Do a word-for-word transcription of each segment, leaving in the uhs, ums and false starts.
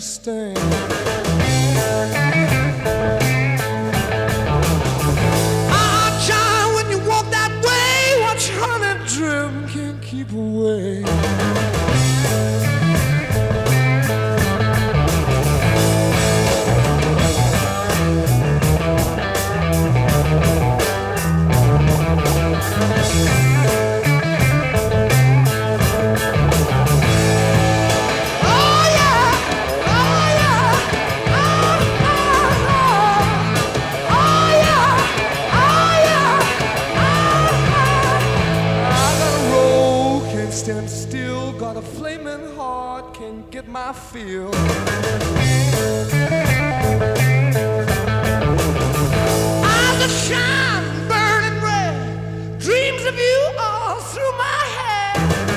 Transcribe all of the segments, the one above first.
stand. Ah, John, when you walk that way, watch honey drip, can't keep away. Stand still, got a flaming heart, can't get my feel. Eyes that shine, burning red, dreams of you all through my head.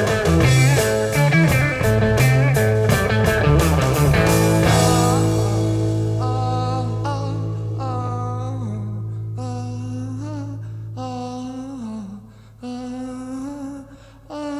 Ah, ah, ah, ah, ah, ah, ah.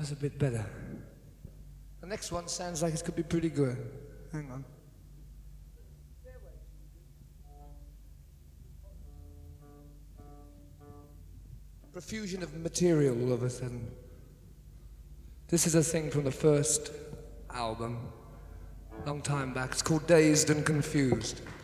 That's a bit better. The next one sounds like it could be pretty good. Hang on. Profusion of material all of a sudden. This is a thing from the first album, long time back. It's called Dazed and Confused.